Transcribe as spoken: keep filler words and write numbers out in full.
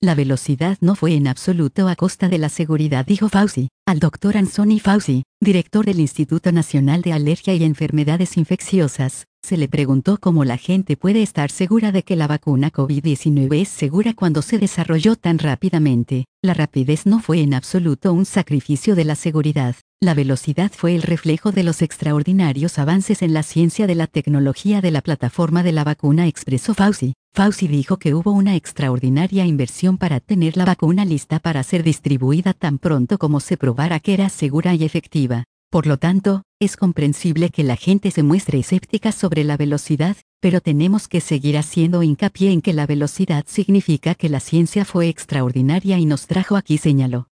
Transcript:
La velocidad no fue en absoluto a costa de la seguridad, dijo Fauci. Al doctor Anthony Fauci, director del Instituto Nacional de Alergia y Enfermedades Infecciosas, se le preguntó cómo la gente puede estar segura de que la vacuna COVID diecinueve es segura cuando se desarrolló tan rápidamente. La rapidez no fue en absoluto un sacrificio de la seguridad. La velocidad fue el reflejo de los extraordinarios avances en la ciencia de la tecnología de la plataforma de la vacuna, expresó Fauci. Fauci dijo que hubo una extraordinaria inversión para tener la vacuna lista para ser distribuida tan pronto como se probara que era segura y efectiva. Por lo tanto, es comprensible que la gente se muestre escéptica sobre la velocidad, pero tenemos que seguir haciendo hincapié en que la velocidad significa que la ciencia fue extraordinaria y nos trajo aquí, señaló.